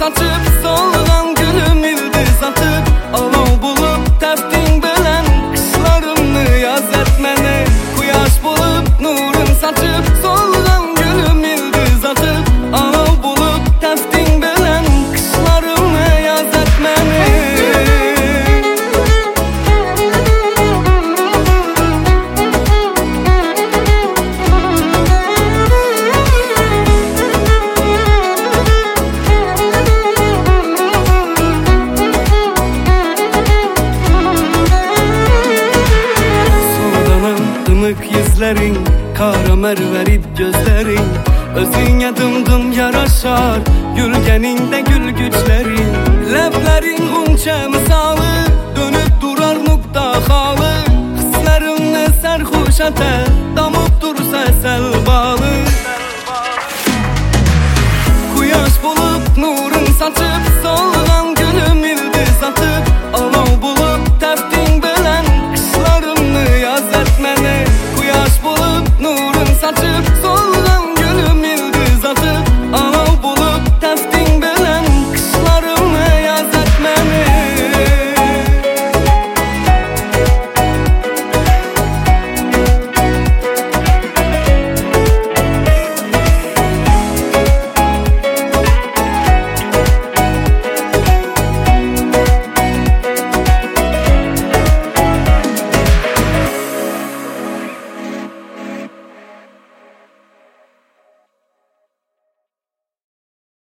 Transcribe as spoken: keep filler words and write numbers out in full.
saçıp solğan gülüm yıldız atıp alov bulup təftin bilen kışlarımı yaz etmeni Kuyaş bulup nurun saçıp solğan gülüm yıldız atıp alov bulup təftin bilen kışlarımı yaz etmeni Yüzlerin, kara merverit gözlerin Özüne dım yaraşar Gülgeninde gül güçlerin Ləblərin ğunçə misalı Dönüp durar nokta halı Hislerimle serhoş ətər